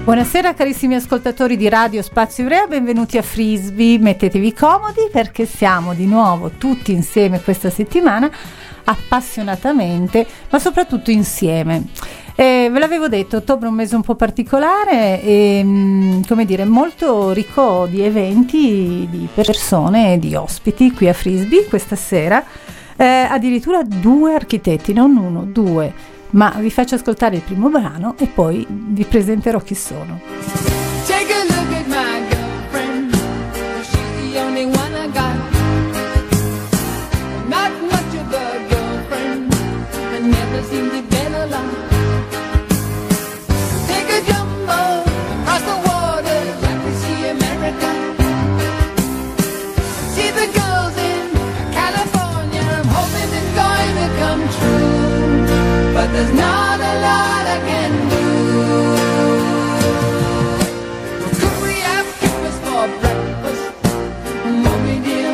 Buonasera carissimi ascoltatori di Radio Spazio Ivrea, benvenuti a Frisbee. Mettetevi comodi perché siamo di nuovo tutti insieme questa settimana, appassionatamente, ma soprattutto insieme. Ve l'avevo detto, ottobre è un mese un po' particolare e come dire, molto ricco di eventi, di persone, di ospiti qui a Frisbee questa sera. Addirittura 2 architetti, non 1, 2. Ma vi faccio ascoltare il primo brano e poi vi presenterò chi sono. Take a look at my girlfriend, she's the only one I got. Not much of a girlfriend, I never seem to get a lot. Take a jumbo across the water, like to see America. See the girls in California, I'm hoping it's going to come true. But there's not a lot I can do. Could we have breakfast for breakfast? Mommy dear,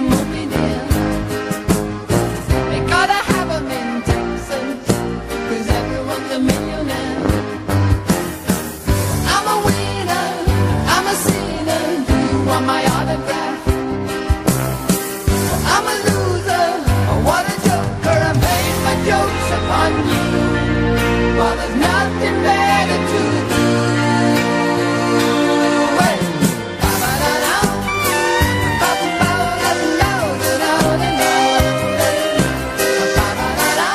we gotta have 'em in Texas, 'cause everyone's a millionaire. I'm a winner, I'm a sinner, do you want my autograph? I'm a loser, what a joker, I made my jokes upon you. Well, there's nothing better to do. Hey. Ba-ba-da-da, ba-ba-da-da-da-da-da-da-da. Ba-ba-da-da,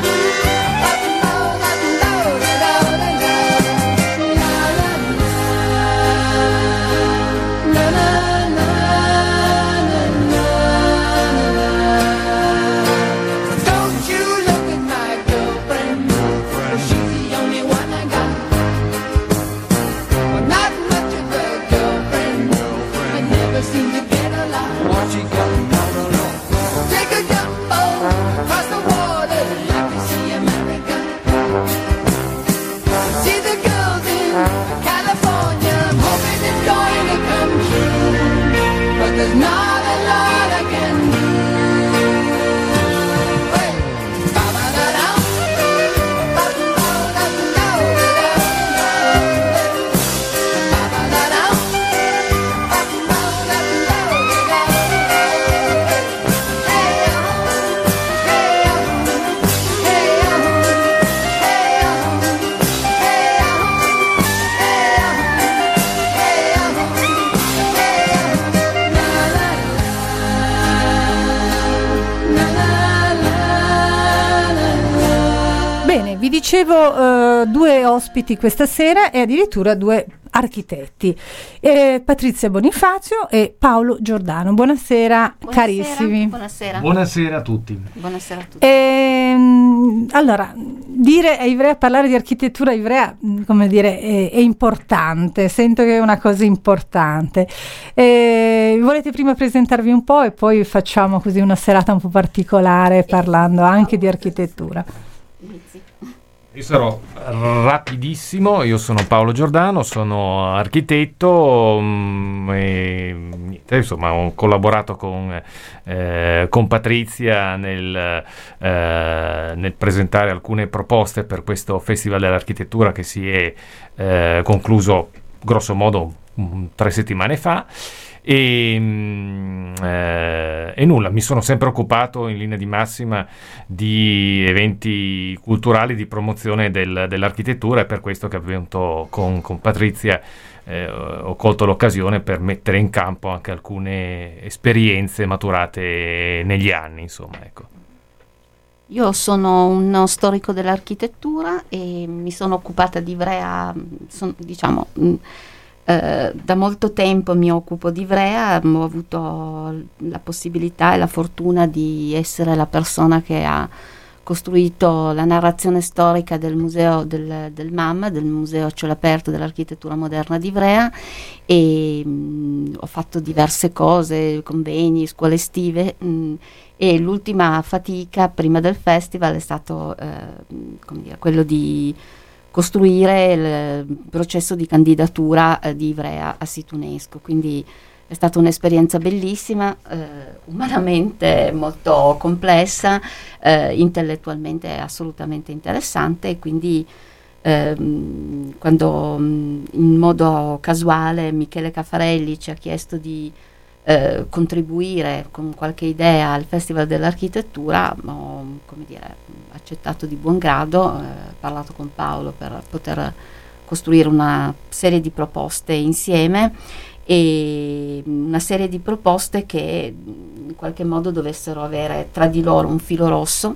ba-ba-da-da-da-da-da-da. Don't you look at my girlfriend, she's the only one I got. Well, not much of a girlfriend, I never seem to get a lot. What you got? Take a jumbo across the water, like to see America. See the girls in California, I'm hoping it's going to come true. But there's not a lot I can do. Hey. Ba-ba-da-da, Bene, vi dicevo 2 ospiti questa sera e addirittura 2 architetti, Patrizia Bonifazio e Paolo Giordano. Buonasera, carissimi. Buonasera. Buonasera a tutti. Buonasera a tutti. Allora, dire a Ivrea, parlare di architettura a Ivrea, come dire, è importante, sento che è una cosa importante. Volete prima presentarvi un po' e poi facciamo così una serata un po' particolare parlando anche di architettura. Io sarò rapidissimo, io sono Paolo Giordano, sono architetto e niente, insomma ho collaborato con Patrizia nel presentare alcune proposte per questo Festival dell'Architettura che si è concluso grosso modo 3 settimane fa. E nulla, mi sono sempre occupato in linea di massima di eventi culturali, di promozione dell'architettura, e per questo che appunto con Patrizia ho colto l'occasione per mettere in campo anche alcune esperienze maturate negli anni, insomma, ecco. Io sono uno storico dell'architettura e mi sono occupata di Ivrea, da molto tempo mi occupo di Ivrea, ho avuto la possibilità e la fortuna di essere la persona che ha costruito la narrazione storica del museo del MAM, del Museo a Cielo Aperto dell'Architettura Moderna di Ivrea, e ho fatto diverse cose, convegni, scuole estive, e l'ultima fatica prima del festival è stato quello di costruire il processo di candidatura di Ivrea a sito UNESCO, quindi è stata un'esperienza bellissima, umanamente molto complessa, intellettualmente assolutamente interessante, e quindi quando in modo casuale Michele Caffarelli ci ha chiesto di contribuire con qualche idea al Festival dell'Architettura, ho accettato di buon grado, parlato con Paolo per poter costruire una serie di proposte insieme, e una serie di proposte che in qualche modo dovessero avere tra di loro un filo rosso,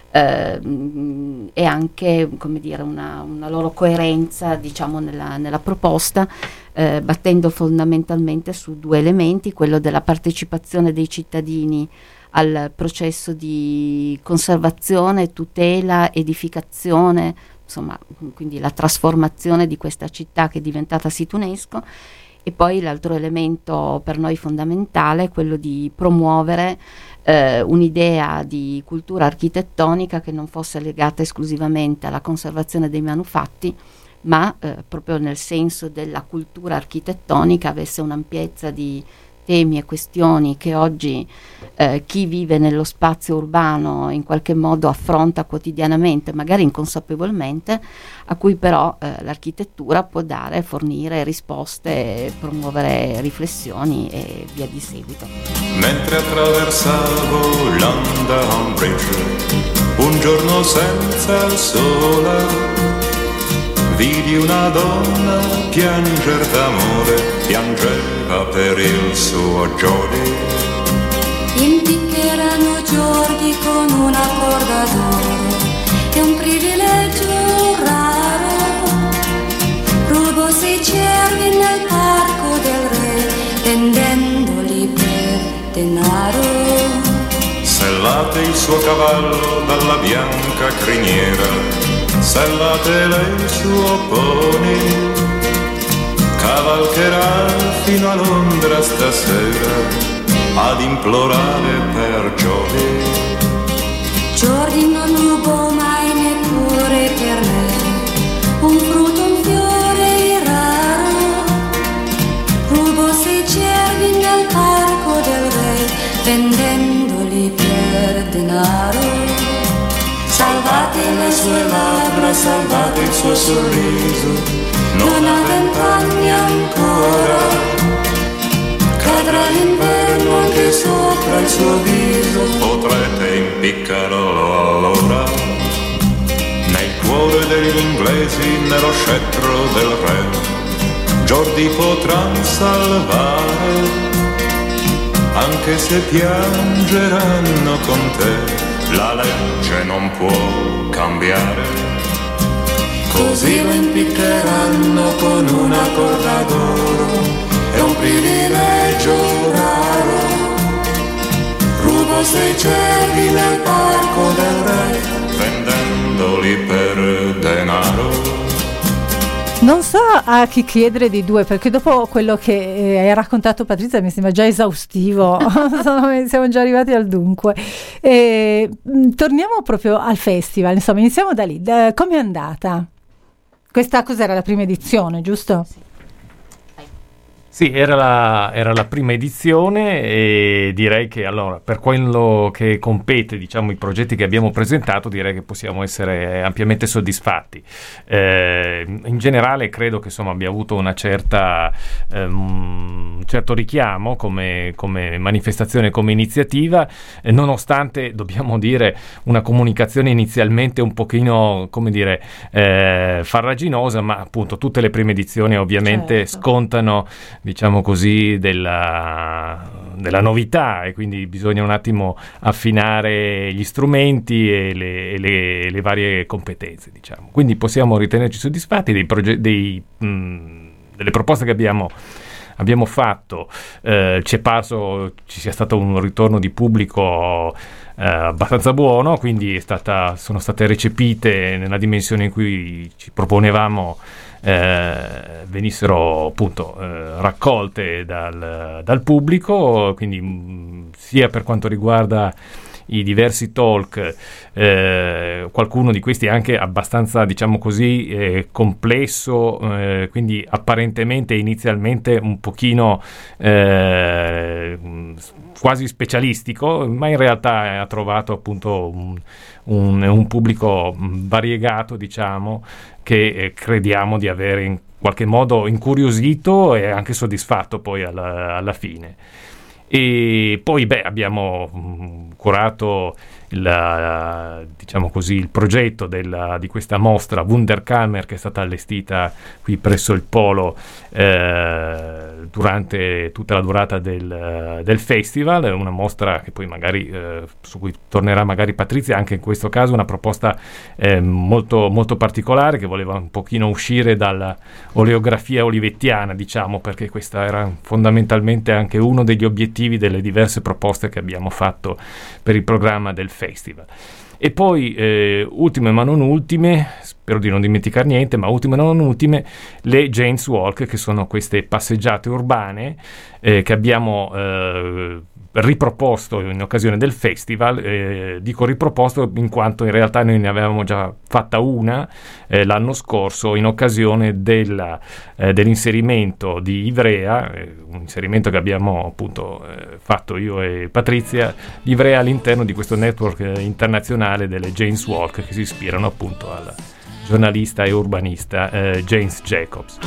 e anche una loro coerenza, diciamo, nella proposta, battendo fondamentalmente su due elementi: quello della partecipazione dei cittadini al processo di conservazione, tutela, edificazione, insomma, quindi la trasformazione di questa città che è diventata sito UNESCO. E poi l'altro elemento per noi fondamentale è quello di promuovere un'idea di cultura architettonica che non fosse legata esclusivamente alla conservazione dei manufatti, ma proprio nel senso della cultura architettonica avesse un'ampiezza di temi e questioni che oggi chi vive nello spazio urbano in qualche modo affronta quotidianamente, magari inconsapevolmente, a cui però l'architettura può dare, fornire risposte, promuovere riflessioni e via di seguito. Mentre attraversavo London Bridge, un giorno senza sole, vidi una donna pianger d'amore, piangeva per il suo Jordi. Impiccherano Jordi con una corda d'oro, è un privilegio raro. Rubo 6 cervi nel parco del re, vendendoli per denaro. Sellate il suo cavallo dalla bianca criniera, sellate lei il suo pony, cavalcherà fino a Londra stasera ad implorare per Jordi. Jordi non rubò mai neppure per me un frutto, un fiore raro. Rubò 6 cervi nel parco del re, vendendoli per denaro. Salvate le sue labbra, salvate il suo sorriso, non ha 20 anni ancora. Cadrà l'inverno anche sopra il suo viso, Potrete impiccarlo allora nel cuore degli inglesi, nello scettro del re. Jordi potrà salvare, anche se piangeranno con te, la legge non può cambiare. così lo impiccheranno con una corda d'oro, è un privilegio raro. Rubo 6 cervi nel parco del re, vendendoli per denaro. Non so a chi chiedere di due, perché dopo quello che hai raccontato, Patrizia, mi sembra già esaustivo. Siamo già arrivati al dunque. Torniamo proprio al festival, insomma, iniziamo da lì. Come è andata? Questa cos'era, la prima edizione, giusto? Sì, era la prima edizione, e direi che allora, per quello che compete, diciamo, i progetti che abbiamo presentato, direi che possiamo essere ampiamente soddisfatti. In generale credo che, insomma, abbia avuto una un certo richiamo come manifestazione, come iniziativa, nonostante, dobbiamo dire, una comunicazione inizialmente un pochino, come dire, farraginosa, ma appunto tutte le prime edizioni ovviamente scontano, diciamo così, della novità, e quindi bisogna un attimo affinare gli strumenti e le varie competenze, diciamo. Quindi possiamo ritenerci soddisfatti delle proposte che abbiamo fatto. Ci è parso ci sia stato un ritorno di pubblico abbastanza buono, quindi sono state recepite nella dimensione in cui ci proponevamo venissero appunto raccolte dal pubblico, quindi sia per quanto riguarda i diversi talk, qualcuno di questi anche abbastanza, diciamo così, complesso, quindi apparentemente inizialmente un pochino quasi specialistico, ma in realtà ha trovato appunto un pubblico variegato, diciamo, che crediamo di avere in qualche modo incuriosito e anche soddisfatto poi alla fine. E poi abbiamo curato diciamo così, il progetto di questa mostra Wunderkammer, che è stata allestita qui presso il Polo durante tutta la durata del festival. È una mostra che poi magari su cui tornerà magari Patrizia, anche in questo caso una proposta molto, molto particolare, che voleva un pochino uscire dalla oleografia olivettiana, diciamo, perché questa era fondamentalmente anche uno degli obiettivi delle diverse proposte che abbiamo fatto per il programma del festival. E poi ultime ma non ultime, spero di non dimenticare niente, ma ultime ma non ultime, le Jane's Walk, che sono queste passeggiate urbane che abbiamo riproposto in occasione del festival. Dico riproposto in quanto in realtà noi ne avevamo già fatta una l'anno scorso in occasione dell'inserimento di Ivrea, un inserimento che abbiamo appunto fatto io e Patrizia, di Ivrea all'interno di questo network internazionale delle Jane's Walk, che si ispirano appunto alla giornalista e urbanista James Jacobs.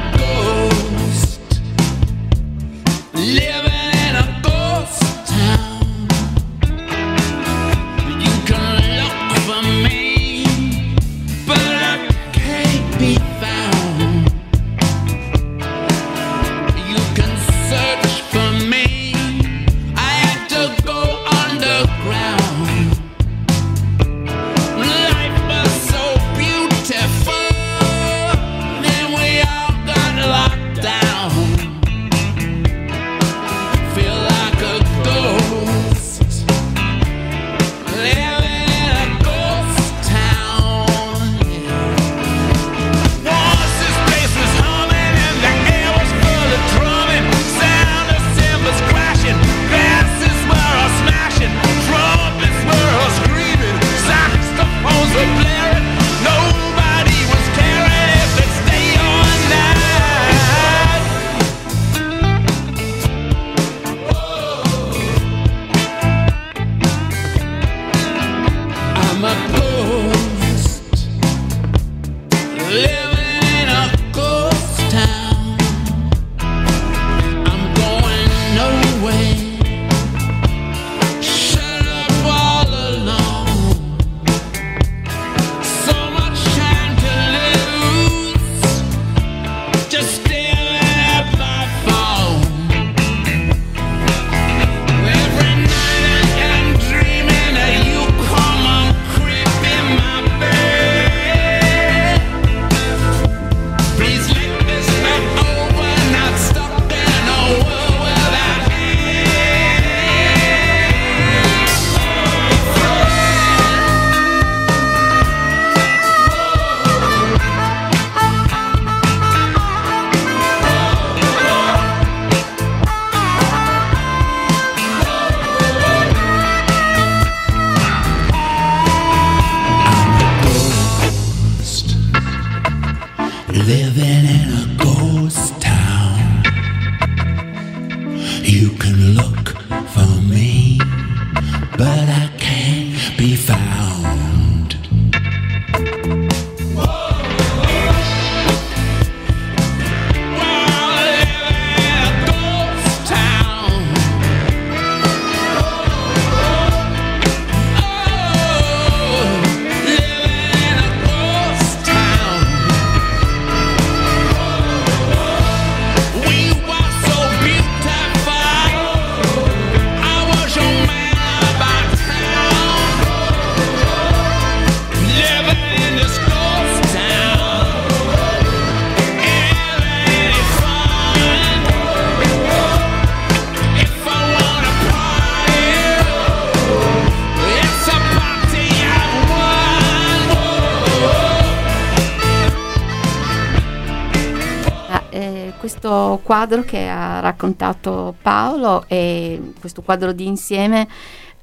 Questo quadro che ha raccontato Paolo e questo quadro di insieme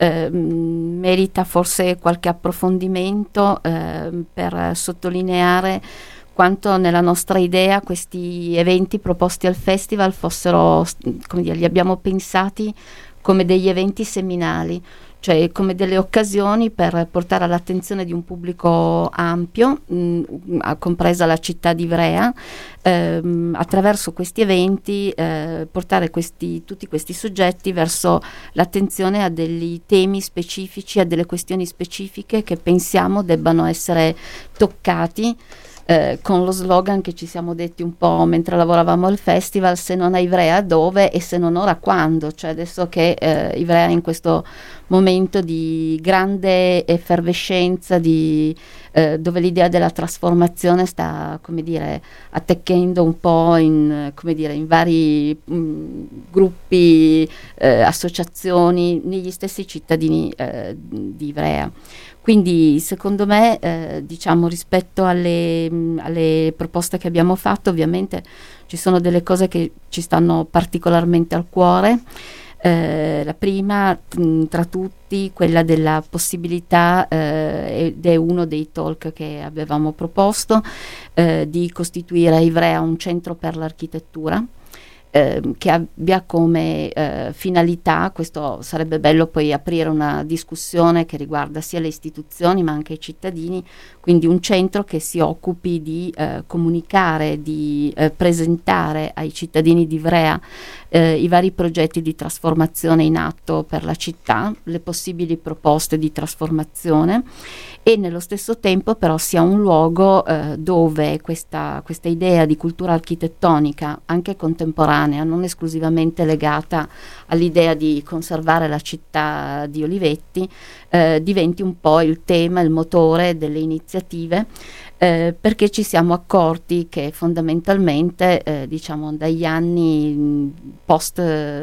merita forse qualche approfondimento per sottolineare quanto nella nostra idea questi eventi proposti al festival fossero, come dire, li abbiamo pensati come degli eventi seminali, cioè come delle occasioni per portare all'attenzione di un pubblico ampio, compresa la città di Ivrea, attraverso questi eventi portare tutti questi soggetti verso l'attenzione a degli temi specifici, a delle questioni specifiche che pensiamo debbano essere toccati, con lo slogan che ci siamo detti un po' mentre lavoravamo al festival: se non a Ivrea dove, e se non ora quando. Cioè adesso che Ivrea è in questo momento di grande effervescenza, dove l'idea della trasformazione sta, come dire, attecchendo un po' in vari gruppi, associazioni, negli stessi cittadini di Ivrea. Quindi secondo me, diciamo, rispetto alle proposte che abbiamo fatto, ovviamente ci sono delle cose che ci stanno particolarmente al cuore. La prima tra tutti, quella della possibilità, ed è uno dei talk che avevamo proposto, di costituire a Ivrea un centro per l'architettura, che abbia come finalità, questo sarebbe bello poi aprire una discussione che riguarda sia le istituzioni ma anche i cittadini, quindi un centro che si occupi di comunicare, di presentare ai cittadini di Ivrea i vari progetti di trasformazione in atto per la città, le possibili proposte di trasformazione, e nello stesso tempo però sia un luogo dove questa idea di cultura architettonica anche contemporanea, non esclusivamente legata all'idea di conservare la città di Olivetti, diventi un po' il tema, il motore delle iniziative, perché ci siamo accorti che fondamentalmente, diciamo, dagli anni post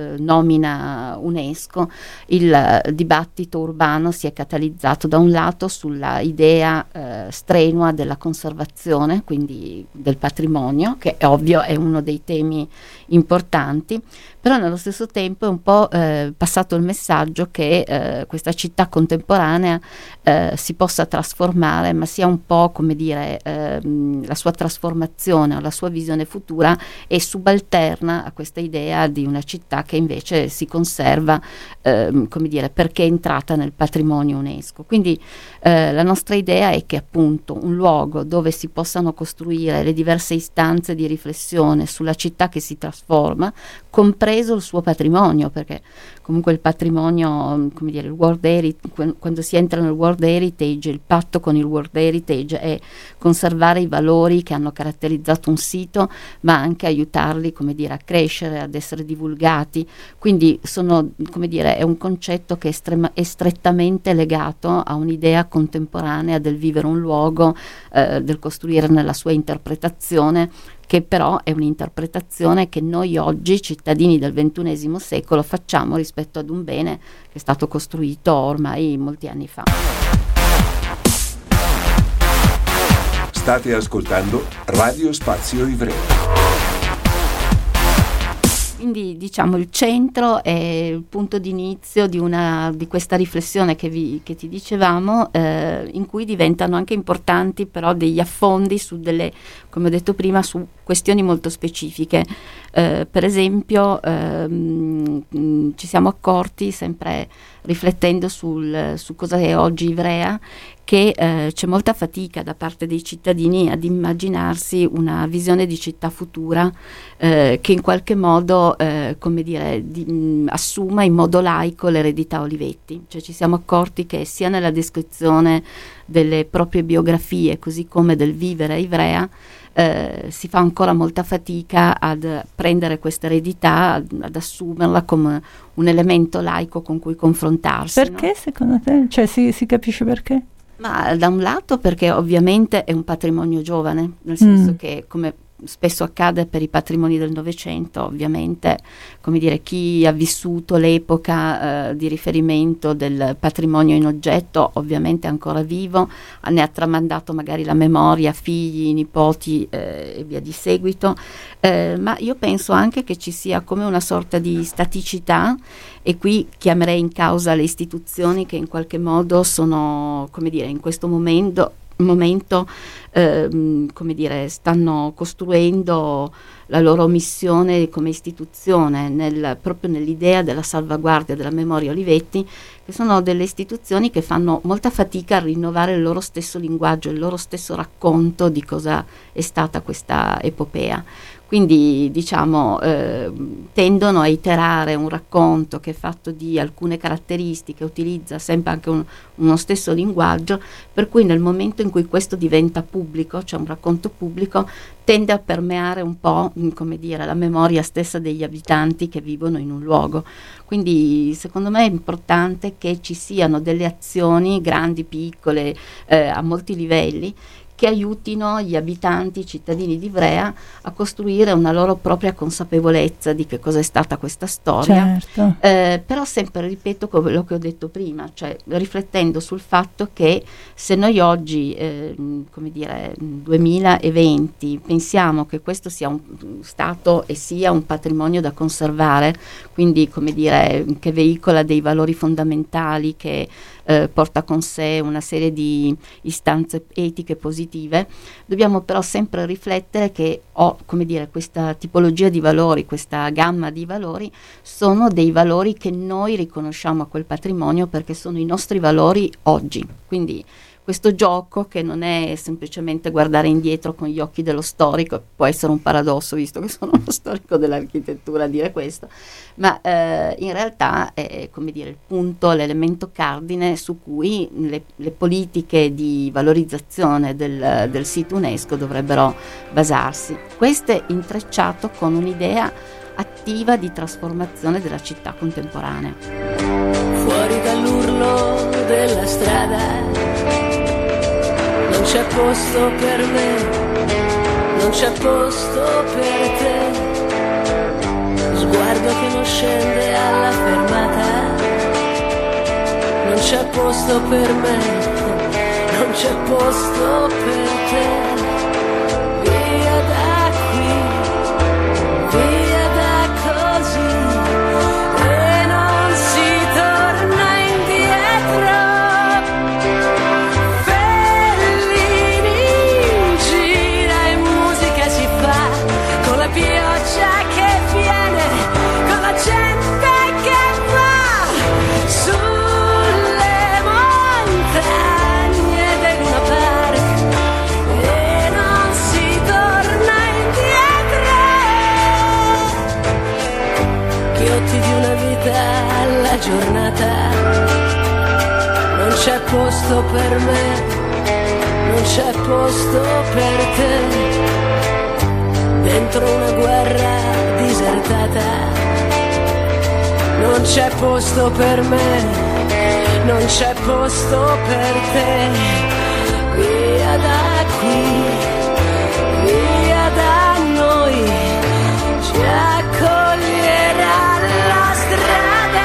nomina UNESCO, il dibattito urbano si è catalizzato da un lato sulla idea strenua della conservazione, quindi del patrimonio, che è ovvio è uno dei temi importanti, però nello stesso tempo è un po' passato il messaggio che questa città contemporanea si possa trasformare, ma sia un po', come dire, la sua trasformazione o la sua visione futura è subalterna a questa idea di una città che invece si conserva, come dire, perché è entrata nel patrimonio UNESCO. Quindi la nostra idea è che appunto un luogo dove si possano costruire le diverse istanze di riflessione sulla città che si trasforma, compreso il suo patrimonio, perché comunque il patrimonio, come dire, il World Heritage, quando si entra nel World Heritage, il patto con il World Heritage è conservare i valori che hanno caratterizzato un sito, ma anche aiutarli, come dire, a crescere, ad essere divulgati. Quindi sono, come dire, è un concetto che è strettamente legato a un'idea contemporanea del vivere un luogo, del costruire nella sua interpretazione, che però è un'interpretazione che noi oggi, cittadini del XXI secolo, facciamo rispetto ad un bene che è stato costruito ormai molti anni fa. State ascoltando Radio Spazio Ivrea. Quindi diciamo il centro è il punto d'inizio di questa riflessione che ti dicevamo, in cui diventano anche importanti però degli affondi su delle, come ho detto prima, su questioni molto specifiche. Per esempio ci siamo accorti, sempre riflettendo su cosa è oggi Ivrea, che c'è molta fatica da parte dei cittadini ad immaginarsi una visione di città futura che in qualche modo, come dire, assuma in modo laico l'eredità Olivetti. Cioè ci siamo accorti che sia nella descrizione delle proprie biografie, così come del vivere a Ivrea, si fa ancora molta fatica ad prendere questa eredità, ad assumerla come un elemento laico con cui confrontarsi. Perché, no? Secondo te? Cioè si capisce perché? Ma da un lato perché ovviamente è un patrimonio giovane, nel senso che, come spesso accade per i patrimoni del Novecento, ovviamente, come dire, chi ha vissuto l'epoca di riferimento del patrimonio in oggetto ovviamente è ancora vivo, ne ha tramandato magari la memoria, figli, nipoti e via di seguito, ma io penso anche che ci sia come una sorta di staticità, e qui chiamerei in causa le istituzioni che in qualche modo sono, come dire, in questo momento come dire, stanno costruendo la loro missione come istituzione proprio nell'idea della salvaguardia della memoria Olivetti, che sono delle istituzioni che fanno molta fatica a rinnovare il loro stesso linguaggio, il loro stesso racconto di cosa è stata questa epopea. Quindi diciamo tendono a iterare un racconto che è fatto di alcune caratteristiche, utilizza sempre anche uno stesso linguaggio, per cui nel momento in cui questo diventa pubblico, cioè un racconto pubblico, tende a permeare un po', come dire, la memoria stessa degli abitanti che vivono in un luogo. Quindi secondo me è importante che ci siano delle azioni, grandi, piccole, a molti livelli, che aiutino gli abitanti, i cittadini di Ivrea a costruire una loro propria consapevolezza di che cosa è stata questa storia, certo. Però sempre, ripeto quello che ho detto prima, cioè riflettendo sul fatto che se noi oggi, come dire, 2020, pensiamo che questo sia un stato e sia un patrimonio da conservare, quindi come dire, che veicola dei valori fondamentali, che porta con sé una serie di istanze etiche positive, dobbiamo però sempre riflettere che come dire, questa tipologia di valori, questa gamma di valori, sono dei valori che noi riconosciamo a quel patrimonio perché sono i nostri valori oggi. Quindi questo gioco, che non è semplicemente guardare indietro con gli occhi dello storico, può essere un paradosso visto che sono uno storico dell'architettura a dire questo, ma in realtà è, come dire, il punto, l'elemento cardine su cui le politiche di valorizzazione del sito UNESCO dovrebbero basarsi. Questo è intrecciato con un'idea attiva di trasformazione della città contemporanea. Fuori dall'urlo della strada non c'è posto per me, non c'è posto per te. Sguardo che non scende alla fermata, non c'è posto per me, non c'è posto per te. Via da qui, via da così, e non si torna indietro. Pioggia che viene, con la gente che va sulle montagne del Luna Park, e non si torna indietro. Ghiotti di una vita alla giornata, non c'è posto per me, non c'è posto per te. Dentro una guerra disertata, non c'è posto per me, non c'è posto per te. Via da qui, via da noi, ci accoglierà la strada.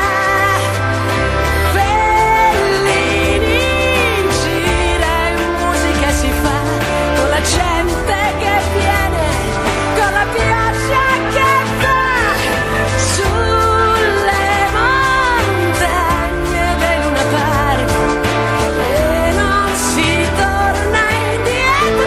Fellini gira e musica si fa, con la gente che viene, con la pioggia che va sulle montagne del Luna Park, e non si torna indietro.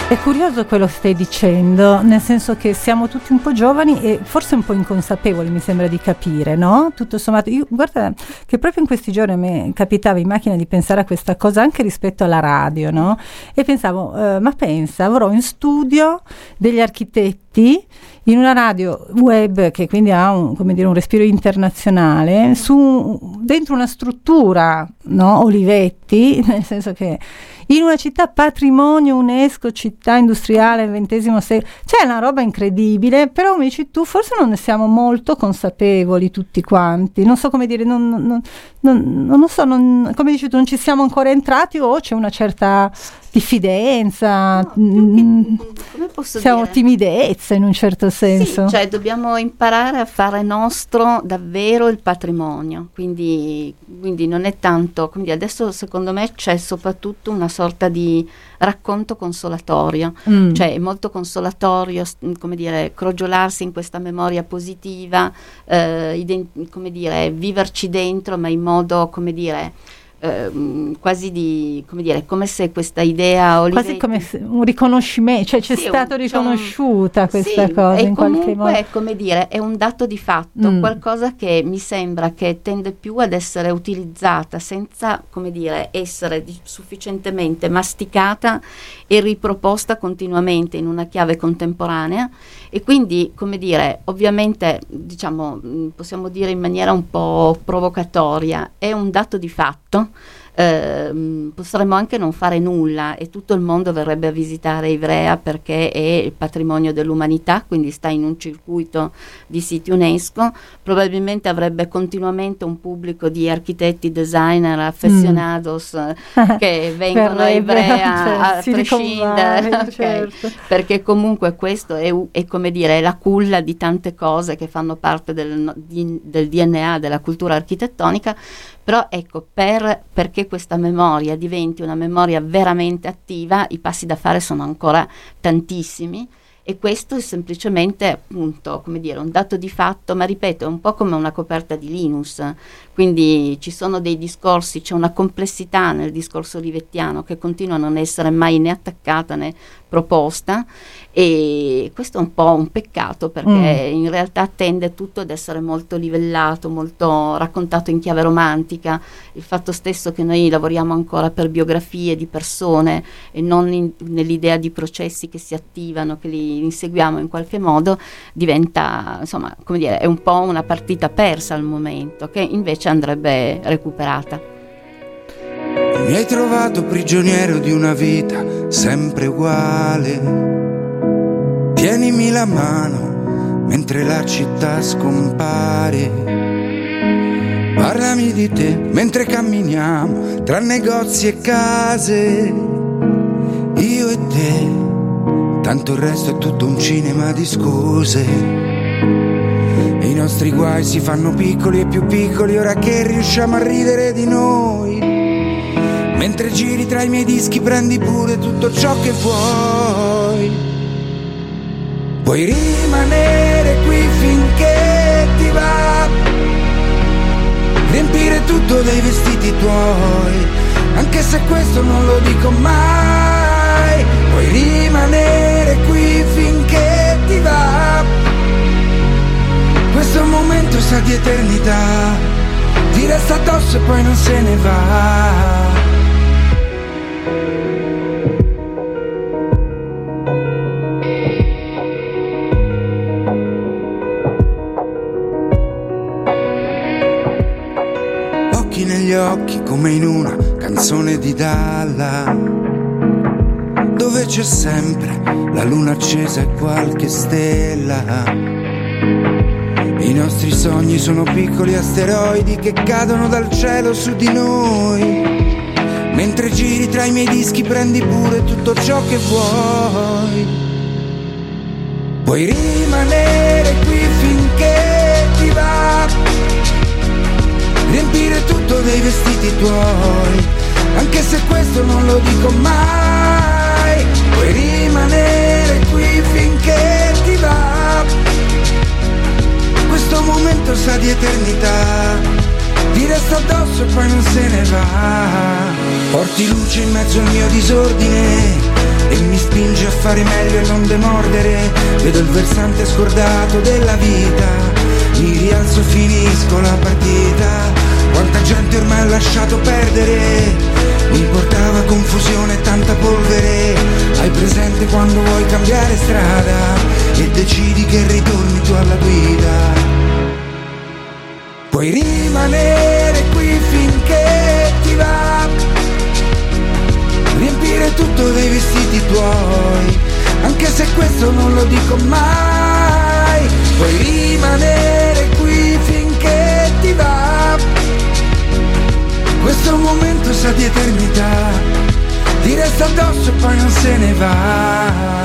È curioso quello che stai dicendo, nel senso che siamo tutti un po' giovani e forse un po' inconsapevoli, mi sembra di capire, no? Tutto sommato, io guarda che proprio in questi giorni a me capitava in macchina di pensare a questa cosa anche rispetto alla radio, no? E pensavo, ma pensa, avrò in studio degli architetti in una radio web che quindi ha un respiro internazionale dentro una struttura, no? Olivetti, nel senso che in una città patrimonio UNESCO, città industriale del XX secolo, c'è una roba incredibile, però mi dici tu, forse non ne siamo molto consapevoli tutti quanti, non so come dire, non lo so, come dici tu, non ci siamo ancora entrati o c'è una certa diffidenza, come posso siamo dire? timidezza in un certo senso. Sì, cioè dobbiamo imparare a fare nostro davvero il patrimonio, quindi non è tanto, quindi adesso secondo me c'è soprattutto una sorta di racconto consolatorio, cioè è molto consolatorio, come dire, crogiolarsi in questa memoria positiva, come dire, viverci dentro, ma in modo, come dire, quasi di, come dire, come se questa idea quasi come un riconoscimento, cioè c'è stato riconosciuta questa cosa e in qualche modo. È come dire, è un dato di fatto, qualcosa che mi sembra che tende più ad essere utilizzata senza, come dire, essere sufficientemente masticata e riproposta continuamente in una chiave contemporanea, e quindi, come dire, ovviamente, diciamo, possiamo dire in maniera un po' provocatoria, è un dato di fatto. Potremmo anche non fare nulla e tutto il mondo verrebbe a visitare Ivrea perché è il patrimonio dell'umanità, quindi sta in un circuito di siti UNESCO, probabilmente avrebbe continuamente un pubblico di architetti, designer, aficionados che vengono a Ivrea a prescindere, certo. Perché comunque questo è come dire, è la culla di tante cose che fanno parte del DNA della cultura architettonica. Però ecco, perché questa memoria diventi una memoria veramente attiva, i passi da fare sono ancora tantissimi, e questo è semplicemente, appunto, come dire, un dato di fatto, ma ripeto, è un po' come una coperta di Linus, quindi ci sono dei discorsi, c'è una complessità nel discorso olivettiano che continua a non essere mai né attaccata né proposta, e questo è un po' un peccato perché in realtà tende tutto ad essere molto livellato, molto raccontato in chiave romantica. Il fatto stesso che noi lavoriamo ancora per biografie di persone e non nell'idea di processi che si attivano, che li inseguiamo in qualche modo, diventa, insomma, come dire, è un po' una partita persa al momento, che invece andrebbe recuperata. Mi hai trovato prigioniero di una vita sempre uguale. Tienimi la mano mentre la città scompare. Parlami di te mentre camminiamo tra negozi e case. Io e te, tanto il resto è tutto un cinema di scuse. E i nostri guai si fanno piccoli e più piccoli ora che riusciamo a ridere di noi. Mentre giri tra i miei dischi prendi pure tutto ciò che vuoi. Puoi rimanere qui finché ti va, riempire tutto dei vestiti tuoi, anche se questo non lo dico mai. Puoi rimanere qui finché ti va, questo momento sa di eternità, ti resta addosso e poi non se ne va. Occhi negli occhi come in una canzone di Dalla, dove c'è sempre la luna accesa e qualche stella. I nostri sogni sono piccoli asteroidi che cadono dal cielo su di noi. Mentre giri tra i miei dischi prendi pure tutto ciò che vuoi. Puoi rimanere qui finché ti va, riempire tutto dei vestiti tuoi, anche se questo non lo dico mai. Puoi rimanere qui finché ti va, questo momento sa di eternità, ti resta addosso e poi non se ne va. Porti luce in mezzo al mio disordine e mi spinge a fare meglio e non demordere. Vedo il versante scordato della vita, mi rialzo, finisco la partita. Quanta gente ormai ho lasciato perdere, mi portava confusione e tanta polvere. Hai presente quando vuoi cambiare strada e decidi che ritorni tu alla guida? Puoi rimanere qui finché ti va, riempire tutto dei vestiti tuoi, anche se questo non lo dico mai. Puoi rimanere qui finché ti va, questo momento sa di eternità, ti resta addosso e poi non se ne va.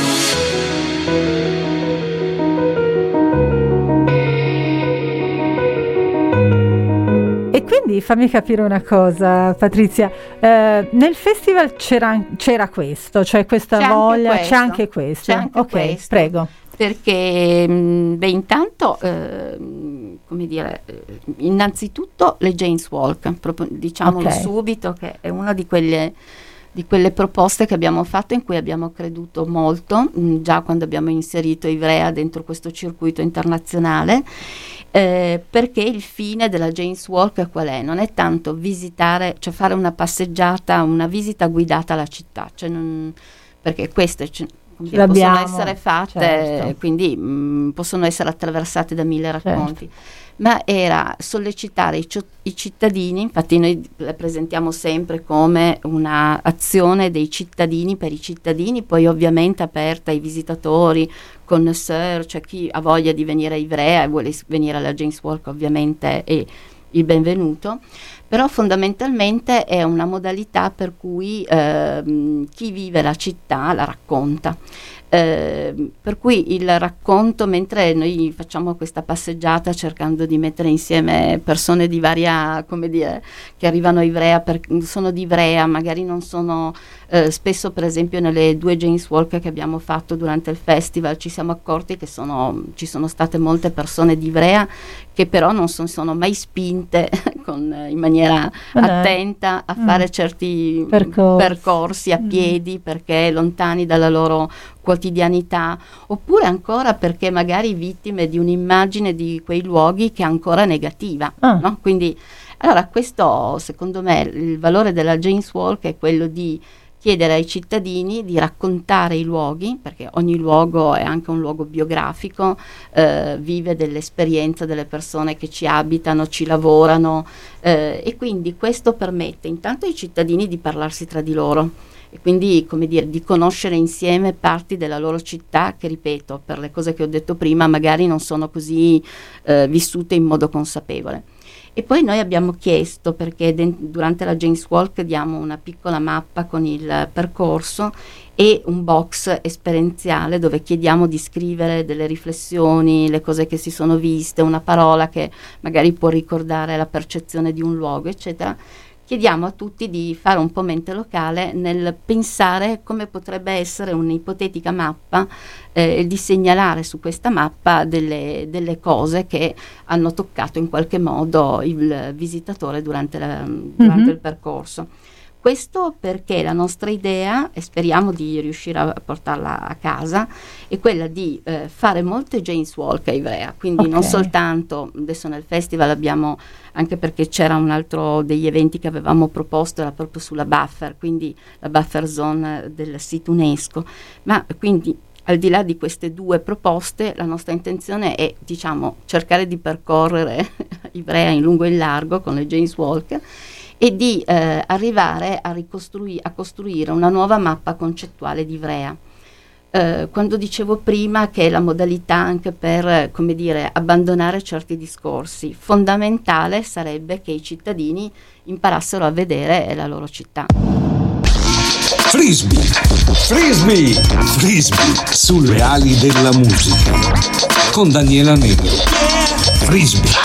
E quindi fammi capire una cosa, Patrizia, nel festival c'era questo, cioè questa C'è voglia, anche c'è anche questo. C'è anche ok, questo. prego. Perché, intanto, come dire, innanzitutto le Jane's Walk, diciamolo Ok. subito, che è una di quelle proposte che abbiamo fatto, in cui abbiamo creduto molto, già quando abbiamo inserito Ivrea dentro questo circuito internazionale, perché il fine della Jane's Walk qual è? Non è tanto visitare, cioè fare una passeggiata, una visita guidata alla città, cioè perché queste possono L'abbiamo, essere fatte, certo. quindi possono essere attraversate da 1000 racconti. Ma era sollecitare i cittadini, infatti noi la presentiamo sempre come una azione dei cittadini per i cittadini, poi ovviamente aperta ai visitatori, connoisseur, cioè chi ha voglia di venire a Ivrea e vuole venire alla Jane's Walk ovviamente è il benvenuto, però fondamentalmente è una modalità per cui chi vive la città la racconta. Per cui il racconto, mentre noi facciamo questa passeggiata cercando di mettere insieme persone di varia, come dire, che arrivano a Ivrea, sono di Ivrea, magari non sono, spesso per esempio nelle 2 Jane's Walk che abbiamo fatto durante il festival ci siamo accorti che ci sono state molte persone di Ivrea che però non sono mai spinte in maniera attenta a fare certi percorsi a piedi, perché lontani dalla loro quotidianità, oppure ancora perché magari vittime di un'immagine di quei luoghi che è ancora negativa, no? Quindi allora questo, secondo me, il valore della Jane's Walk è quello di chiedere ai cittadini di raccontare i luoghi, perché ogni luogo è anche un luogo biografico, vive dell'esperienza delle persone che ci abitano, ci lavorano, e quindi questo permette intanto ai cittadini di parlarsi tra di loro e quindi, come dire, di conoscere insieme parti della loro città che, ripeto, per le cose che ho detto prima, magari non sono così vissute in modo consapevole. E poi noi abbiamo chiesto, perché durante la Jane's Walk diamo una piccola mappa con il percorso e un box esperienziale dove chiediamo di scrivere delle riflessioni, le cose che si sono viste, una parola che magari può ricordare la percezione di un luogo, eccetera. Chiediamo a tutti di fare un po' mente locale nel pensare come potrebbe essere un'ipotetica mappa e di segnalare su questa mappa delle cose che hanno toccato in qualche modo il visitatore durante il percorso. Questo perché la nostra idea, e speriamo di riuscire a portarla a casa, è quella di fare molte Jane's Walk a Ivrea, quindi non soltanto, adesso nel festival abbiamo, anche perché c'era un altro degli eventi che avevamo proposto, era proprio sulla buffer, quindi la buffer zone del sito UNESCO, ma quindi al di là di queste 2 proposte la nostra intenzione è, diciamo, cercare di percorrere Ivrea in lungo e in largo con le Jane's Walk e di arrivare a costruire una nuova mappa concettuale di Ivrea. Quando dicevo prima che la modalità anche per, come dire, abbandonare certi discorsi, fondamentale sarebbe che i cittadini imparassero a vedere la loro città. Frisbee, Frisbee, Frisbee, sulle ali della musica, con Daniela Negro. Frisbee.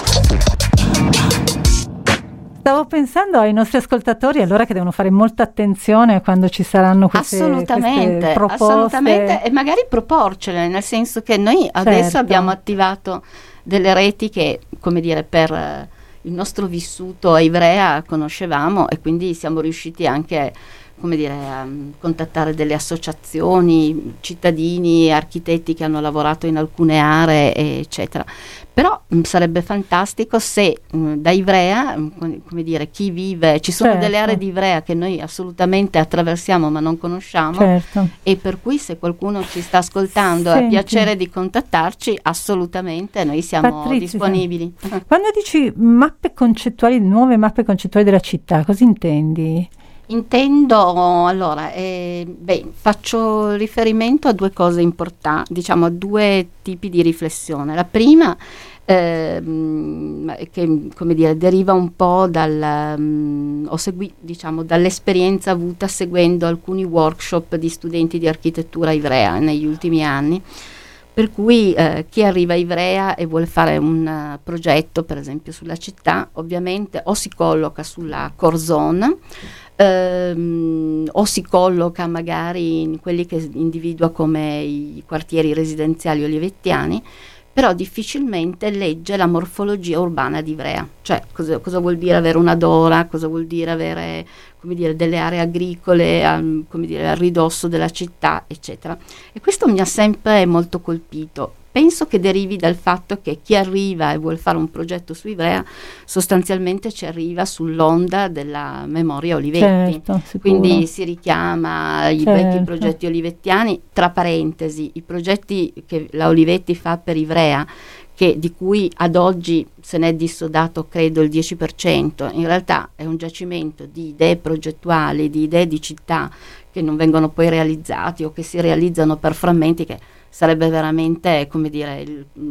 Stavo pensando ai nostri ascoltatori allora che devono fare molta attenzione quando ci saranno queste proposte. Assolutamente, e magari proporcele, nel senso che noi adesso abbiamo attivato delle reti che, come dire, per il nostro vissuto a Ivrea conoscevamo e quindi siamo riusciti anche, come dire, a contattare delle associazioni, cittadini, architetti che hanno lavorato in alcune aree, eccetera. Però sarebbe fantastico se da Ivrea, come dire, chi vive, ci sono delle aree di Ivrea che noi assolutamente attraversiamo ma non conosciamo, e per cui se qualcuno ci sta ascoltando ha piacere di contattarci, assolutamente noi siamo disponibili. Quando dici mappe concettuali, nuove mappe concettuali della città, cosa intendi? Intendo, allora, faccio riferimento a due cose importanti, diciamo a due tipi di riflessione. La prima che, come dire, deriva un po' dall'esperienza avuta seguendo alcuni workshop di studenti di architettura a Ivrea negli ultimi anni. Per cui chi arriva a Ivrea e vuole fare un progetto, per esempio sulla città, ovviamente o si colloca sulla core zone, o si colloca magari in quelli che individua come i quartieri residenziali olivettiani, però difficilmente legge la morfologia urbana di Ivrea, cioè cosa vuol dire avere una dora, cosa vuol dire avere, come dire, delle aree agricole come dire, al ridosso della città, eccetera. E questo mi ha sempre molto colpito. Penso che derivi dal fatto che chi arriva e vuole fare un progetto su Ivrea sostanzialmente ci arriva sull'onda della memoria Olivetti, quindi si richiama i vecchi progetti olivettiani, tra parentesi i progetti che la Olivetti fa per Ivrea, di cui ad oggi se n'è dissodato credo il 10%, in realtà è un giacimento di idee progettuali, di idee di città che non vengono poi realizzati o che si realizzano per frammenti, che sarebbe veramente, come dire,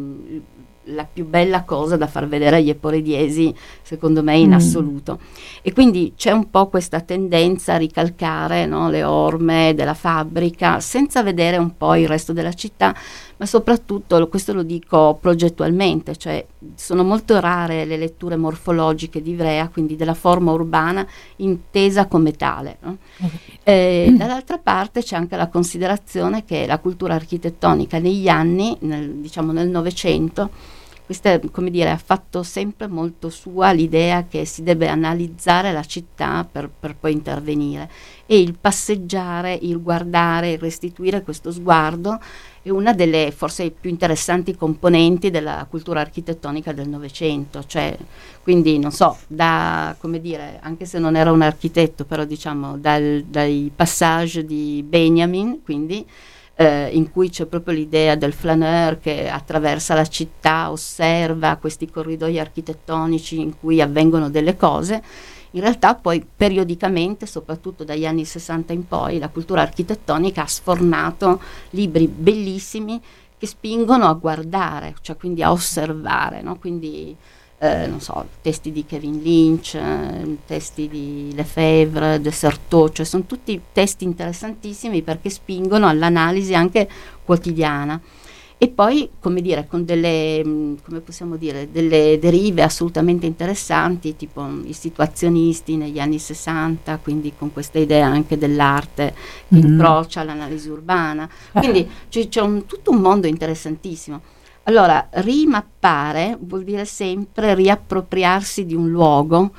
la più bella cosa da far vedere agli eporediesi, secondo me, in assoluto. E quindi c'è un po' questa tendenza a ricalcare, no, le orme della fabbrica senza vedere un po' il resto della città, ma soprattutto, questo lo dico progettualmente, cioè sono molto rare le letture morfologiche di Ivrea, quindi della forma urbana intesa come tale, no? Dall'altra parte c'è anche la considerazione che la cultura architettonica negli anni, diciamo nel Novecento, questa, come dire, ha fatto sempre molto sua l'idea che si deve analizzare la città per poi intervenire, e il passeggiare, il guardare, il restituire questo sguardo è una delle forse più interessanti componenti della cultura architettonica del Novecento. Cioè, quindi non so, come dire, anche se non era un architetto, però diciamo dai passage di Benjamin, quindi in cui c'è proprio l'idea del flaneur che attraversa la città, osserva questi corridoi architettonici in cui avvengono delle cose. In realtà poi periodicamente, soprattutto dagli anni 60 in poi, la cultura architettonica ha sfornato libri bellissimi che spingono a guardare, cioè quindi a osservare, no? Quindi non so, testi di Kevin Lynch, testi di Lefebvre, de Certeau, cioè sono tutti testi interessantissimi perché spingono all'analisi anche quotidiana. E poi, come dire, con delle, come possiamo dire, delle derive assolutamente interessanti, tipo i situazionisti negli anni 60, quindi con questa idea anche dell'arte che incrocia l'analisi urbana. Quindi c'è tutto un mondo interessantissimo. Allora, rimappare vuol dire sempre riappropriarsi di un luogo,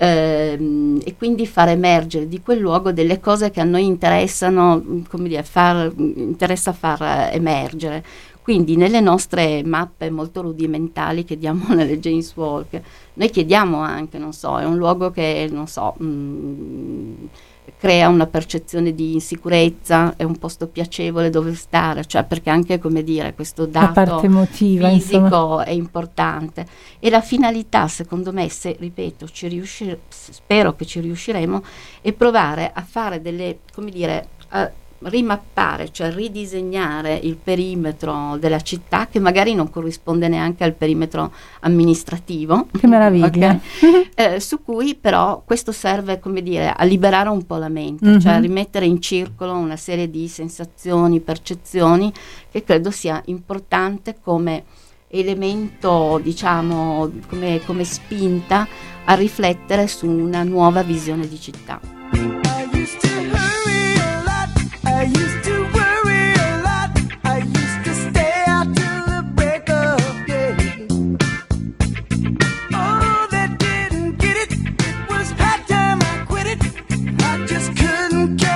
e quindi far emergere di quel luogo delle cose che a noi interessano, come dire, interessa far emergere. Quindi nelle nostre mappe molto rudimentali che diamo nelle James Walk, noi chiediamo anche, non so, è un luogo che, non so, crea una percezione di insicurezza, è un posto piacevole dove stare, cioè perché anche, come dire, questo dato emotiva, fisico, insomma, è importante. E la finalità, secondo me, ripeto, spero che ci riusciremo, è provare a fare delle, come dire, rimappare, cioè ridisegnare il perimetro della città che magari non corrisponde neanche al perimetro amministrativo. Che meraviglia. Okay? Su cui però questo serve, come dire, a liberare un po' la mente, cioè a rimettere in circolo una serie di sensazioni, percezioni, che credo sia importante come elemento, diciamo, come spinta a riflettere su una nuova visione di città. I used to worry a lot. I used to stay out till the break of day. Oh, that didn't get it. It was high time I quit it. I just couldn't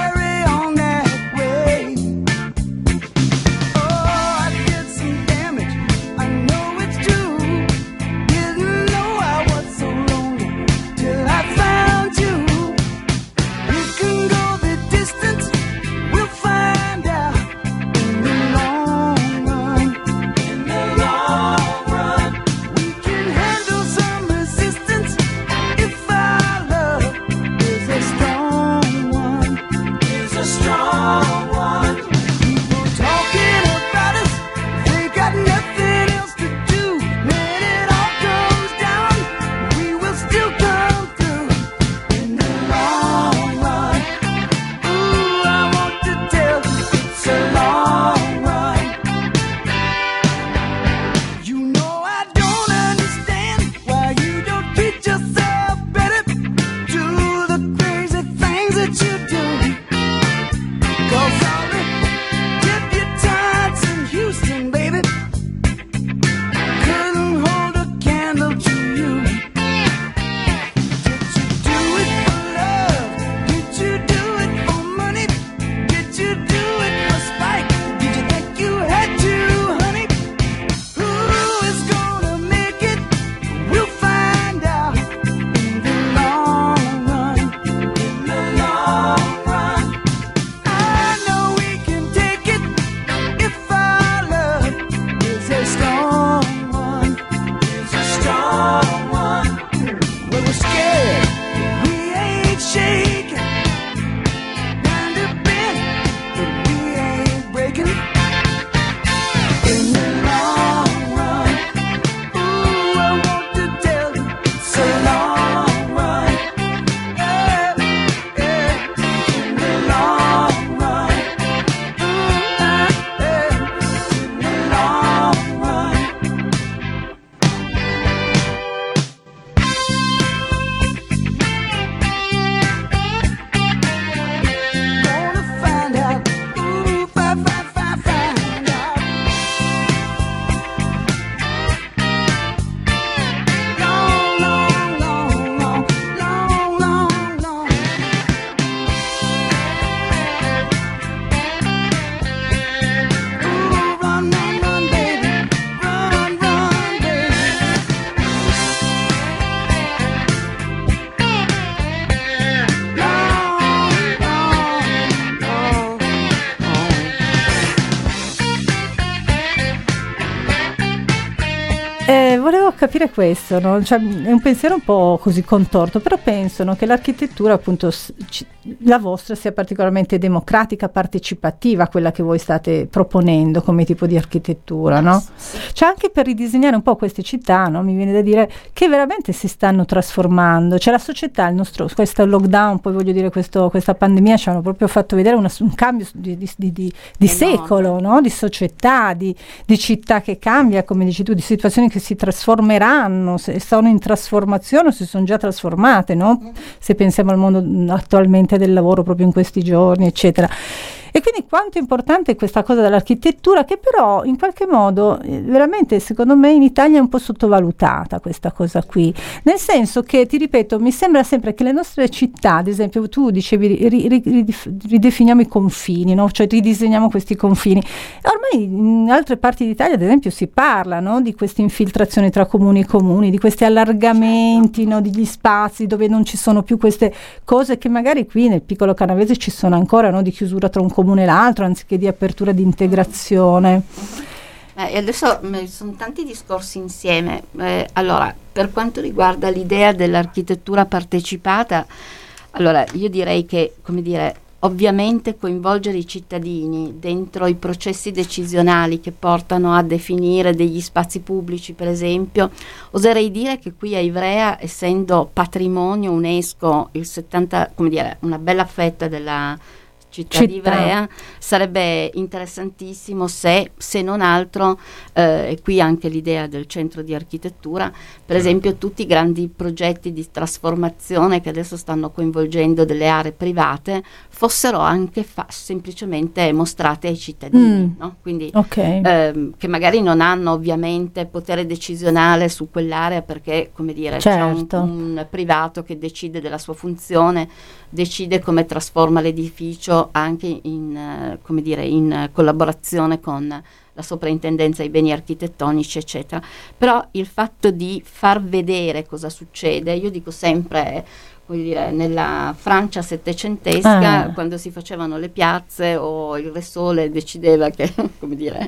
Volevo capire questo, no? Cioè, è un pensiero un po' così contorto, però pensano che l'architettura, appunto, la vostra sia particolarmente democratica, partecipativa, quella che voi state proponendo come tipo di architettura, no? Cioè anche per ridisegnare un po' queste città, no? Mi viene da dire che veramente si stanno trasformando, cioè la società, il nostro, questo lockdown, poi voglio dire questa pandemia ci hanno proprio fatto vedere un cambio di secolo, no? Di società, di città che cambia, come dici tu, di situazioni che si trasformeranno, se sono in trasformazione o si sono già trasformate, no? Se pensiamo al mondo attualmente del lavoro proprio in questi giorni, eccetera. E quindi quanto è importante questa cosa dell'architettura, che però in qualche modo veramente secondo me in Italia è un po' sottovalutata questa cosa qui, nel senso che, ti ripeto, mi sembra sempre che le nostre città, ad esempio tu dicevi ridefiniamo i confini, no? Cioè ridisegniamo questi confini, ormai in altre parti d'Italia ad esempio si parla, no? Di queste infiltrazioni tra comuni e comuni, di questi allargamenti, no? Degli spazi dove non ci sono più queste cose che magari qui nel piccolo canavese ci sono ancora, no? Di chiusura tra un comune e l'altro, anziché di apertura, di integrazione. E adesso sono tanti discorsi insieme. Allora, per quanto riguarda l'idea dell'architettura partecipata, allora io direi che, come dire, ovviamente coinvolgere i cittadini dentro i processi decisionali che portano a definire degli spazi pubblici, per esempio, oserei dire che qui a Ivrea, essendo patrimonio UNESCO, il 70, come dire, una bella fetta della città di Ivrea, sarebbe interessantissimo se non altro, e qui anche l'idea del centro di architettura, per esempio tutti i grandi progetti di trasformazione che adesso stanno coinvolgendo delle aree private fossero anche semplicemente mostrate ai cittadini, no? Quindi che magari non hanno ovviamente potere decisionale su quell'area perché, come dire, certo, c'è un privato che decide della sua funzione, decide come trasforma l'edificio anche in, come dire, in collaborazione con la soprintendenza ai beni architettonici, eccetera. Però il fatto di far vedere cosa succede, io dico sempre, voglio dire, nella Francia settecentesca, quando si facevano le piazze o il Re Sole decideva che, come dire,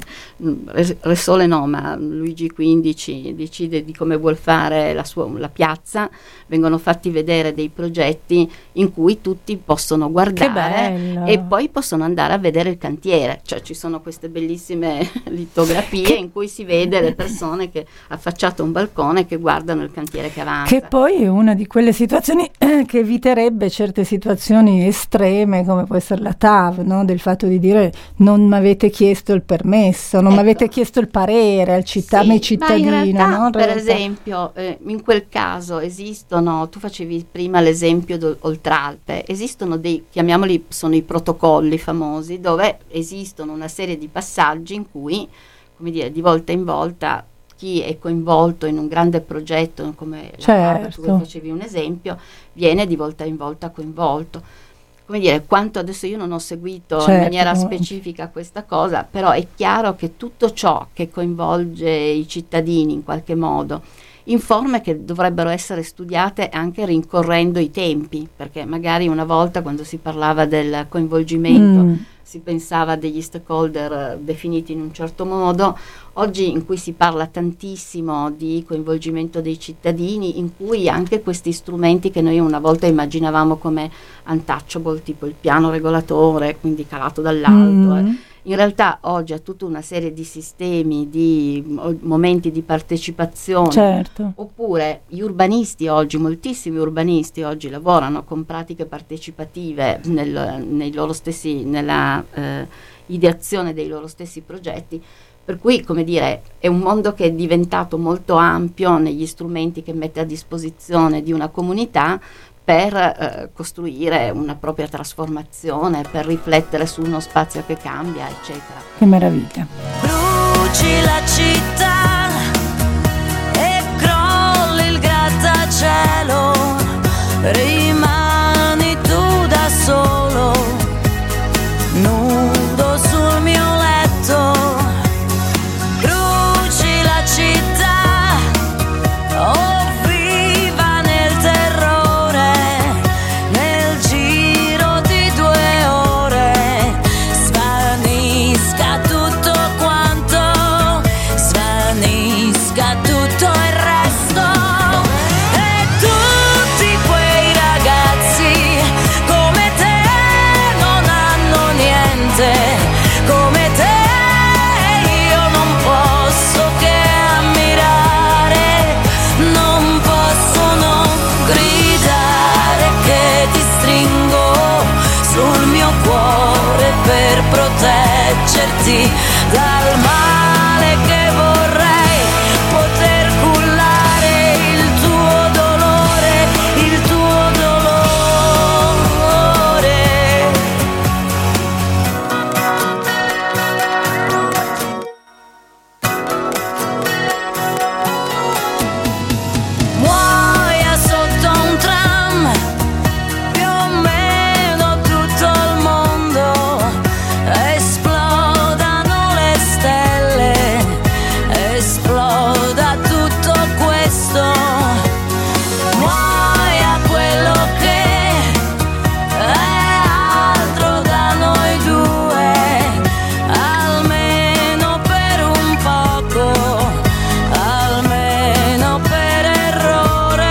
Re Sole no, ma Luigi XV decide di come vuol fare la piazza, vengono fatti vedere dei progetti in cui tutti possono guardare e poi possono andare a vedere il cantiere, cioè ci sono queste bellissime litografie in cui si vede le persone che affacciate a un balcone che guardano il cantiere che avanza. Che poi è una di quelle situazioni che eviterebbe certe situazioni estreme come può essere la TAV, no? Del fatto di dire non mi avete chiesto il permesso, non mi avete chiesto il parere ai cittadino. Ma in realtà, no? per esempio, in quel caso esistono, tu facevi prima l'esempio Oltralpe, esistono chiamiamoli, sono i protocolli famosi, dove esistono una serie di passaggi in cui, come dire, di volta in volta chi è coinvolto in un grande progetto come la tu facevi un esempio, viene di volta in volta coinvolto. Come dire, quanto adesso io non ho seguito in maniera specifica questa cosa, però è chiaro che tutto ciò che coinvolge i cittadini in qualche modo, in forme che dovrebbero essere studiate anche rincorrendo i tempi, perché magari una volta quando si parlava del coinvolgimento si pensava a degli stakeholder definiti in un certo modo, oggi in cui si parla tantissimo di coinvolgimento dei cittadini, in cui anche questi strumenti che noi una volta immaginavamo come untouchable, tipo il piano regolatore, quindi calato dall'alto, in realtà oggi ha tutta una serie di sistemi, di momenti di partecipazione, oppure gli urbanisti oggi, moltissimi urbanisti oggi lavorano con pratiche partecipative nei loro stessi, nella ideazione dei loro stessi progetti, per cui, come dire, è un mondo che è diventato molto ampio negli strumenti che mette a disposizione di una comunità per costruire una propria trasformazione, per riflettere su uno spazio che cambia, eccetera. Che meraviglia. Bruci la città e crolli il grattacielo, rimani tu da solo, nudo sul mio letto. Bruci la città, oh viva nel terrore, nel giro di 2 ore svanisca tutto quanto, svanisca tutto il resto. E tutti quei ragazzi come te non hanno niente, come te io non posso che ammirare, non posso non gridare che ti stringo sul mio cuore per proteggerti dal male che vorrei poter cullare il tuo dolore, il tuo dolore. Muoia sotto un tram, più o meno tutto il mondo, esplodano le stelle, esploda tutto questo, muoia quello che è altro da noi due, almeno per un poco, almeno per errore.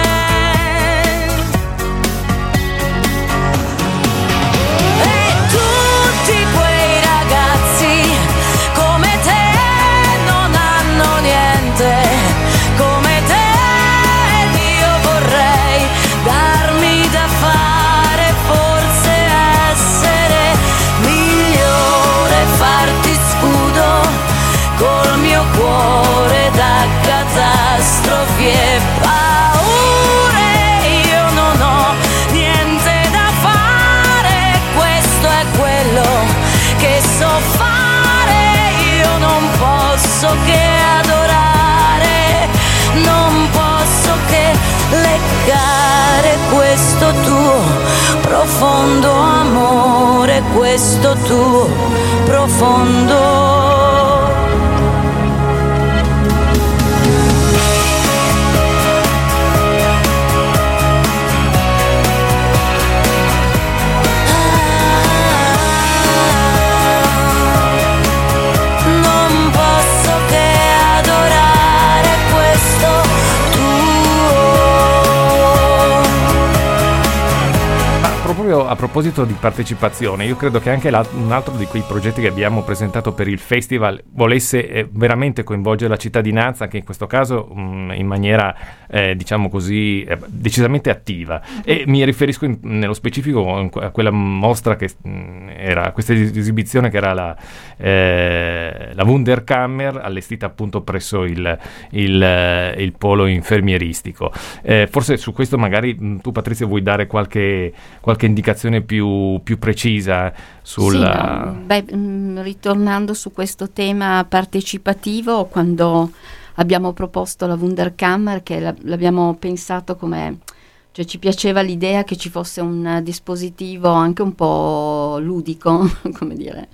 E tutti quei ragazzi come te non hanno niente, come te io vorrei darmi da fare, forse essere migliore, farti scudo col mio cuore da catastrofi e paure. Io non ho niente da fare, questo è quello che so fare, io non posso che adorare, non posso che leccare questo tuo profondo amore, questo tuo profondo. a proposito di partecipazione, io credo che anche un altro di quei progetti che abbiamo presentato per il festival volesse veramente coinvolgere la cittadinanza, che in questo caso in maniera diciamo così decisamente attiva, e mi riferisco nello specifico a quella mostra che era questa esibizione che era la Wunderkammer, allestita appunto presso il polo infermieristico. Forse su questo magari tu, Patrizia, vuoi dare qualche indicazione più precisa sulla... Ritornando su questo tema partecipativo, quando abbiamo proposto la Wunderkammer, che l'abbiamo pensato come... Cioè ci piaceva l'idea che ci fosse un dispositivo anche un po' ludico, come dire,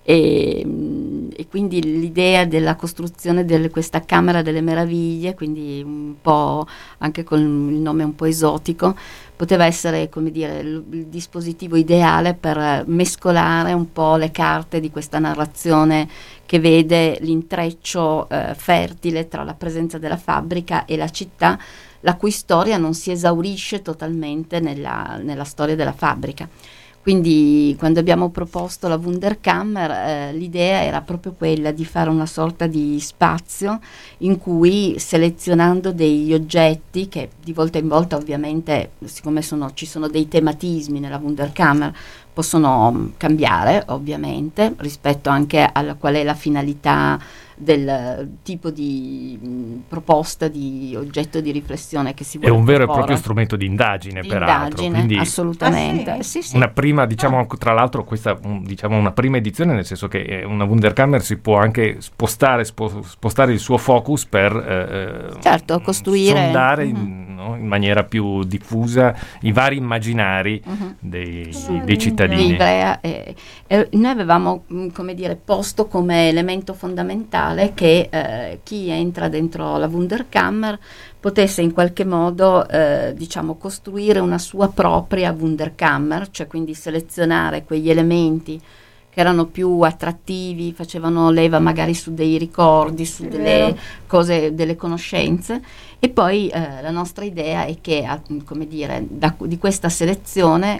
e quindi l'idea della costruzione di questa Camera delle Meraviglie, quindi un po' anche con il nome un po' esotico, poteva essere, come dire, il dispositivo ideale per mescolare un po' le carte di questa narrazione che vede l'intreccio fertile tra la presenza della fabbrica e la città, la cui storia non si esaurisce totalmente nella storia della fabbrica. Quindi quando abbiamo proposto la Wunderkammer, l'idea era proprio quella di fare una sorta di spazio in cui, selezionando degli oggetti che di volta in volta, ovviamente, siccome ci sono dei tematismi nella Wunderkammer, possono cambiare ovviamente rispetto anche a qual è la finalità del tipo di proposta di oggetto di riflessione che si vuole proporre. È un vero e proporre. proprio strumento di indagine, peraltro. Quindi Assolutamente. Sì, sì. Una prima, diciamo, tra l'altro questa, diciamo, una prima edizione, nel senso che una Wunderkammer si può anche spostare il suo focus per certo, costruire, sondare in maniera più diffusa i vari immaginari dei cittadini. Ivrea, noi avevamo, come dire, posto come elemento fondamentale che chi entra dentro la Wunderkammer potesse in qualche modo diciamo costruire una sua propria Wunderkammer, cioè quindi selezionare quegli elementi che erano più attrattivi, facevano leva magari su dei ricordi, su delle cose, delle conoscenze, e poi la nostra idea è che come dire, di questa selezione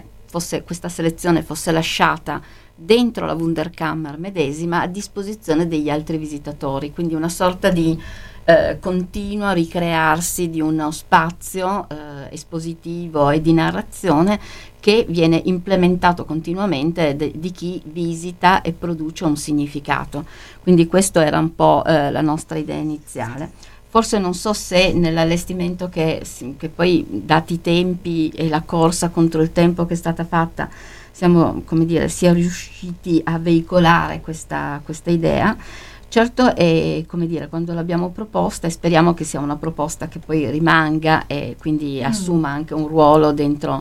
fosse lasciata dentro la Wunderkammer medesima a disposizione degli altri visitatori, quindi una sorta di continuo ricrearsi di uno spazio espositivo e di narrazione che viene implementato continuamente di chi visita e produce un significato. Quindi questo era un po' la nostra idea iniziale. Forse non so se nell'allestimento che poi, dati i tempi e la corsa contro il tempo che è stata fatta, siamo, come dire, sia riusciti a veicolare questa idea. Certo, è, come dire, quando l'abbiamo proposta, e speriamo che sia una proposta che poi rimanga e quindi assuma anche un ruolo dentro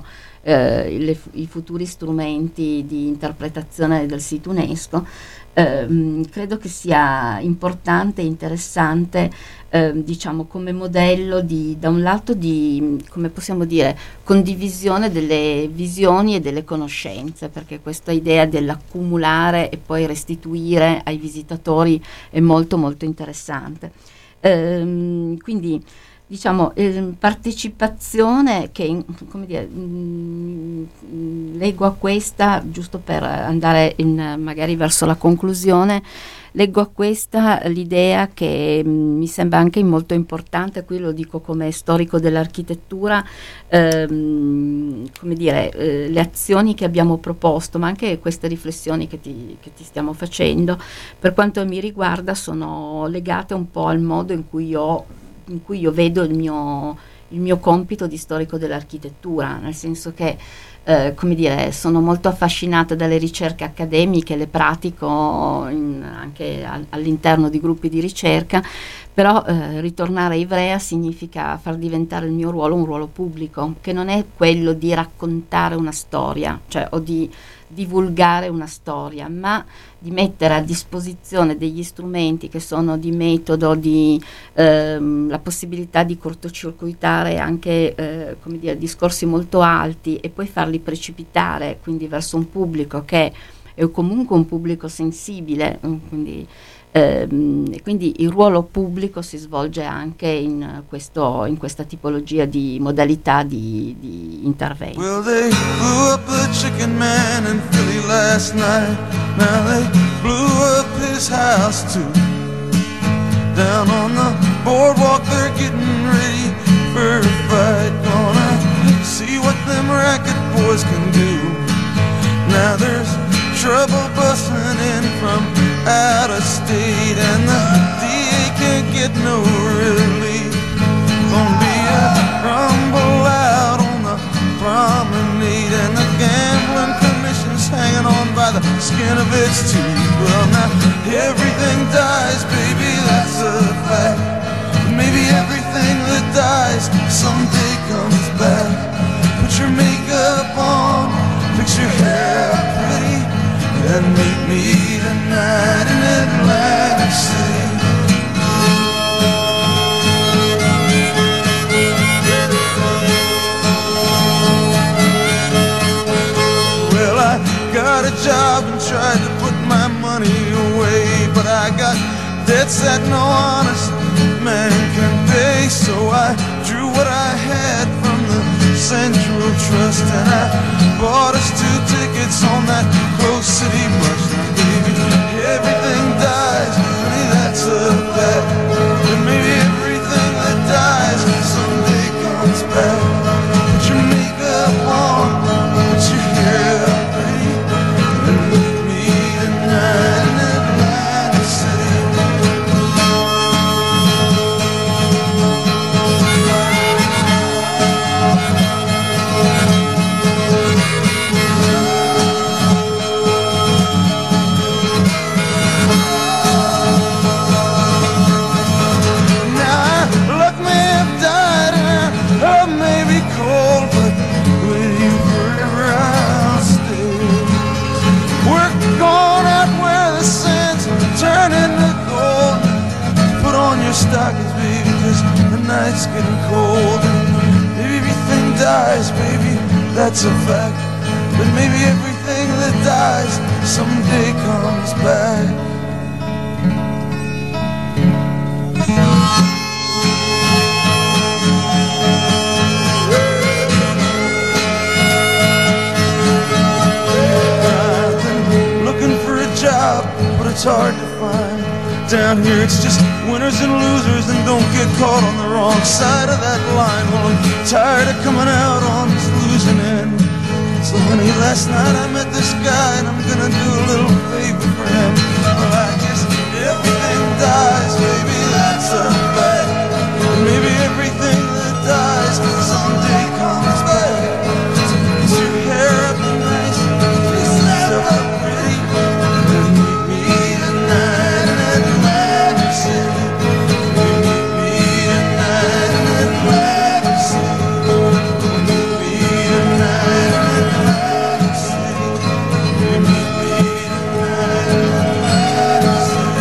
i futuri strumenti di interpretazione del sito UNESCO, credo che sia importante e interessante, diciamo, come modello da un lato di, come possiamo dire, condivisione delle visioni e delle conoscenze, perché questa idea dell'accumulare e poi restituire ai visitatori è molto molto interessante. Quindi diciamo partecipazione che, come dire, leggo a questa, giusto per andare magari verso la conclusione, leggo a questa l'idea che mi sembra anche molto importante, qui lo dico come storico dell'architettura, come dire, le azioni che abbiamo proposto, ma anche queste riflessioni che ti stiamo facendo, per quanto mi riguarda, sono legate un po' al modo in cui io vedo il mio compito di storico dell'architettura, nel senso che come dire, sono molto affascinata dalle ricerche accademiche, le pratico anche all'interno di gruppi di ricerca, però ritornare a Ivrea significa far diventare il mio ruolo un ruolo pubblico, che non è quello di raccontare una storia, cioè, o di divulgare una storia, ma di mettere a disposizione degli strumenti che sono di metodo, di la possibilità di cortocircuitare anche come dire, discorsi molto alti e poi farli precipitare quindi verso un pubblico che è comunque un pubblico sensibile, quindi il ruolo pubblico si svolge anche in questa tipologia di modalità di intervento. Well, they blew up the chicken man in Philly last night. Now they blew up his house too. Down on the boardwalk they're getting ready for a fight. Gonna see what them racket boys can do. Now there's trouble busting in from out of state, and the DA can't get no relief. Gonna be a rumble out on the promenade, and the gambling commission's hanging on by the skin of its teeth. Well, now everything dies, baby, that's a fact. But maybe everything that dies someday comes back. Put your makeup on, fix your hair up pretty, and meet me tonight in Atlantic City. Well, I got a job and tried to put my money away, but I got debts that no honest man can pay. So I drew what I had from the Central Trust, and I bought us 2 tickets on that close city bus. Now, baby, everything dies, honey, that's a fact. And maybe everything that dies someday comes back. Put your makeup on, put your hair up pretty, and meet me tonight in Atlantic City. Stockings, baby, 'cause the night's getting cold, and maybe everything dies, baby, that's a fact. But maybe everything that dies someday comes back. I've been looking for a job, but it's hard to find. Down here it's just winners and losers, and don't get caught on the wrong side of that line. Well, I'm tired of coming out on this losing end. So honey, last night I met this guy, and I'm gonna do a little favor for him. Well, I guess everything dies, baby, that's a fact. And maybe everything that dies someday comes back. So fix your hair up nice, fix yourself up pretty, and meet me tonight in Atlantic City. Meet me tonight in Atlantic City. Meet me tonight in Atlantic City. Meet me tonight in Atlantic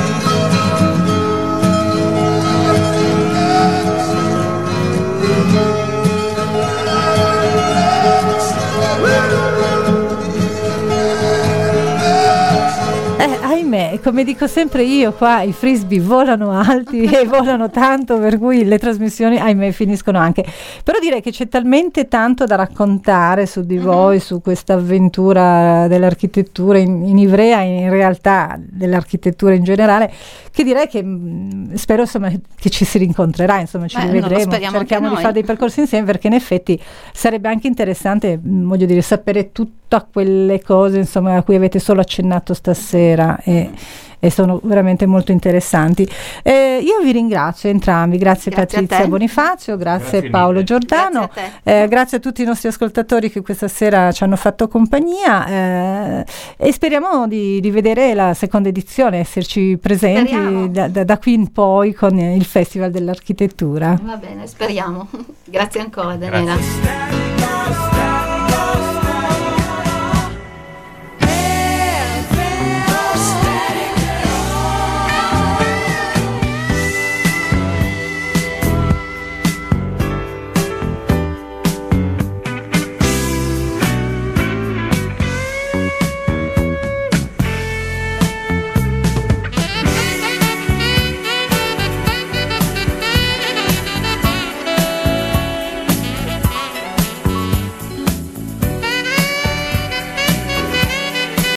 Ahimè, come dico sempre io, qua i frisbee volano alti e volano tanto, per cui le trasmissioni, ahimè, finiscono anche. Però direi che c'è talmente tanto da raccontare su di voi, su questa avventura dell'architettura in Ivrea, in realtà dell'architettura in generale, che direi che spero, insomma, che ci si rincontrerà, insomma, ci rivedremo, cerchiamo di fare dei percorsi insieme, perché in effetti sarebbe anche interessante, voglio dire, sapere tutte quelle cose, insomma, a cui avete solo accennato stasera, e sono veramente molto interessanti. Io vi ringrazio entrambi, grazie Patrizia Bonifacio, grazie Paolo Giordano, grazie a tutti i nostri ascoltatori che questa sera ci hanno fatto compagnia, e speriamo di vedere la seconda edizione, esserci presenti da qui in poi con il Festival dell'Architettura. Va bene, speriamo. Grazie ancora, Daniela. Grazie.